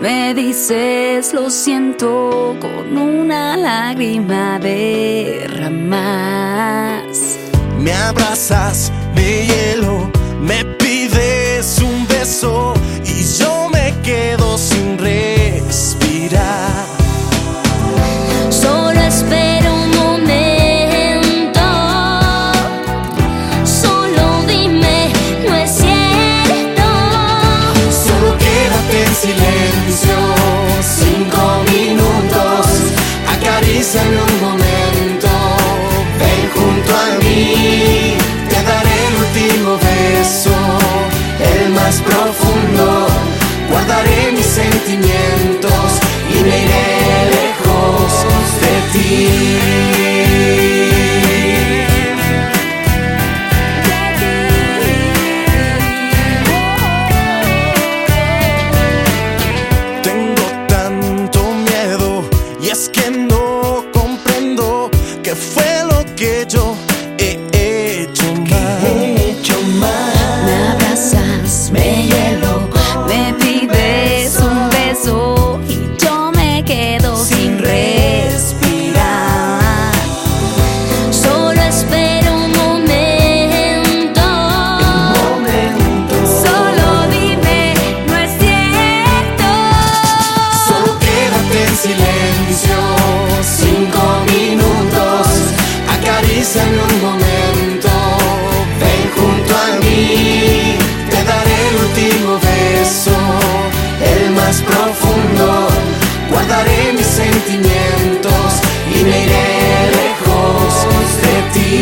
Me dices lo siento con una lágrima derramas. Me abrazas, me hielo, me pides un beso y yo me quedo sin respirar. Solo espero un momento, solo dime, no es cierto. Solo quédate en silencio, 5 minutos, acaríciame un momento, ven junto a mí, te daré el último beso, el más profundo, guardaré mis sentimientos y me iré lejos de ti. Tengo tanto miedo y es que no comprendo qué fue lo que yo he hecho mal. Me abrazas, me hielo, me pides un beso y yo me quedo sin respirar. Solo espero un momento, solo dime, no es cierto. Solo quédate en silencio, 5 minutos, acaríciame un momento, ven junto a mí, te daré el último beso, el más profundo, guardaré mis sentimientos y me iré lejos de ti.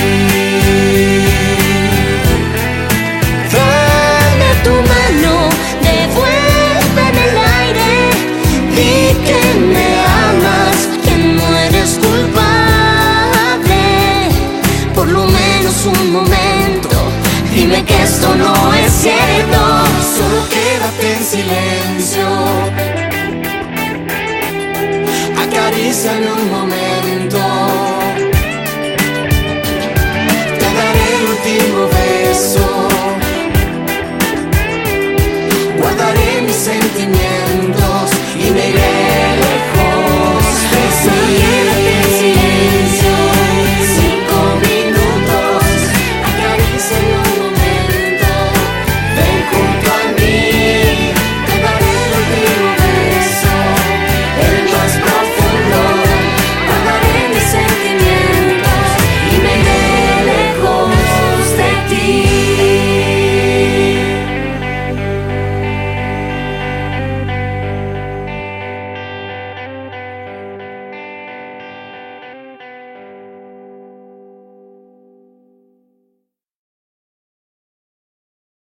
Dame tu mano, devuélveme el aire, di que me amas, que no eres culpable. Por lo menos un momento, dime que esto no es cierto. Solo quédate en silencio, acaríciame un momento,